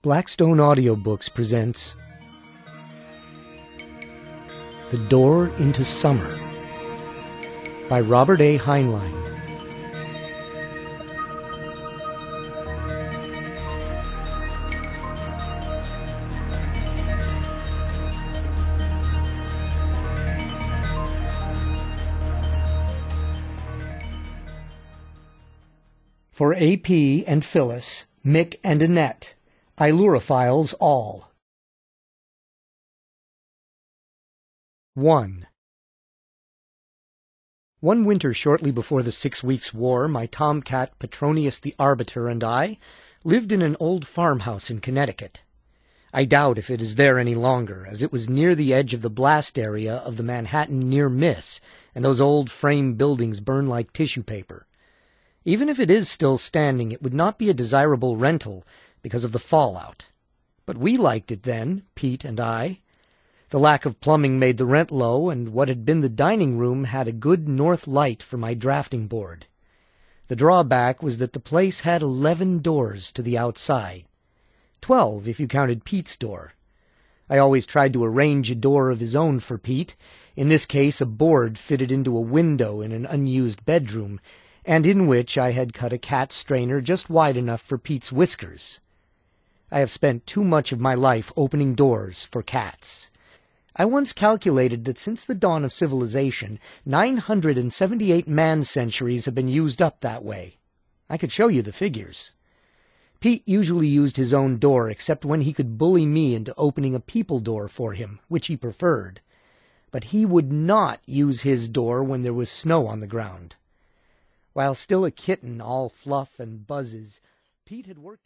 Blackstone Audiobooks presents The Door into Summer by Robert A. Heinlein. For A.P. and Phyllis, Mick and Annette, Ilurophiles all. 1. One winter shortly before the 6 Weeks' War, my tomcat Petronius the Arbiter and I lived in an old farmhouse in Connecticut. I doubt if it is there any longer, as it was near the edge of the blast area of the Manhattan near-miss, and those old frame buildings burn like tissue paper. Even if it is still standing, it would not be a desirable rental because of the fallout. But we liked it then, Pete and I. The lack of plumbing made the rent low, and what had been the dining room had a good north light for my drafting board. The drawback was that the place had 11 doors to the outside. 12 if you counted Pete's door. I always tried to arrange a door of his own for Pete, in this case a board fitted into a window in an unused bedroom, and in which I had cut a cat strainer just wide enough for Pete's whiskers. I have spent too much of my life opening doors for cats. I once calculated that since the dawn of civilization, 978 man-centuries have been used up that way. I could show you the figures. Pete usually used his own door except when he could bully me into opening a people door for him, which he preferred. But he would not use his door when there was snow on the ground. While still a kitten, all fluff and buzzes, Pete had worked